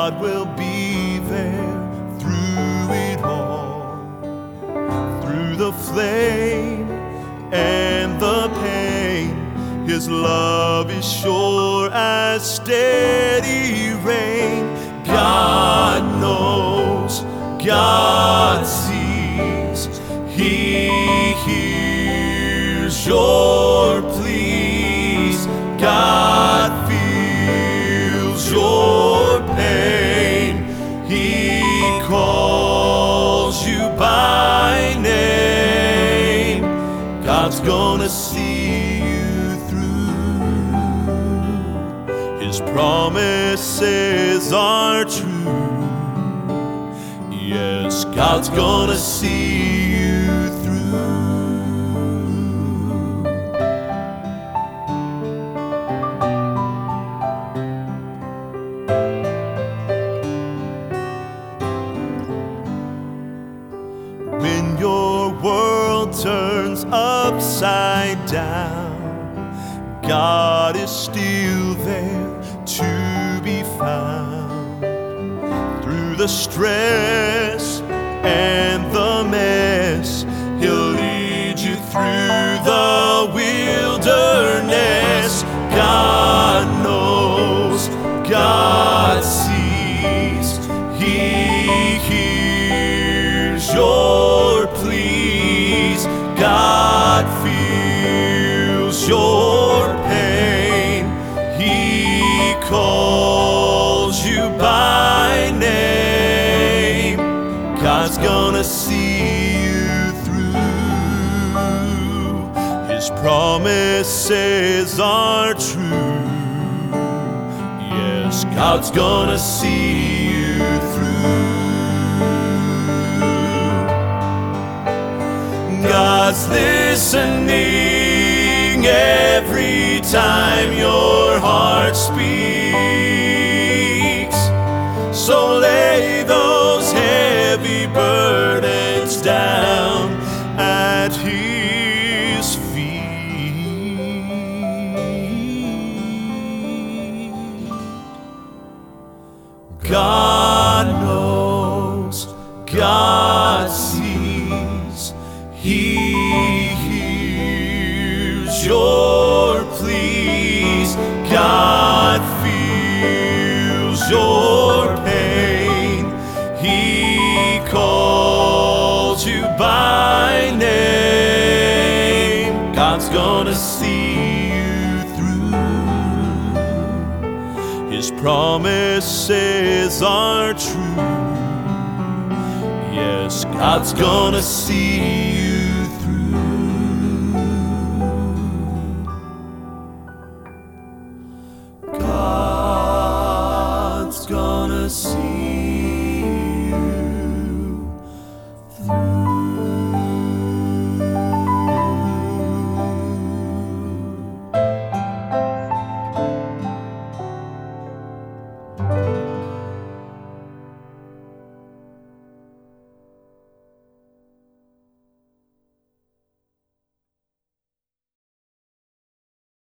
God will be there through it all, through the flame and the pain. His love is sure as steady rain. God knows, God sees, He hears your pleas. God feels your pain. He calls you by name. God's gonna see you through. His promises are true. Yes, God's gonna see you through. When your world turns upside down, God is still there to be found. Through the stress and the mess, He'll lead you through the wilderness. God knows, God sees, He hears your pleas. God feels your pain. He calls you by name. God's gonna see you through. His promises are true. Yes, God's gonna see you through. God's listening every time your heart speaks. So lay those heavy burdens down at His feet. God knows, God sees, He hears your pleas. God feels your pain. He calls you by name. God's gonna see you through. His promises are true. Yes, God's gonna see you through. God's gonna see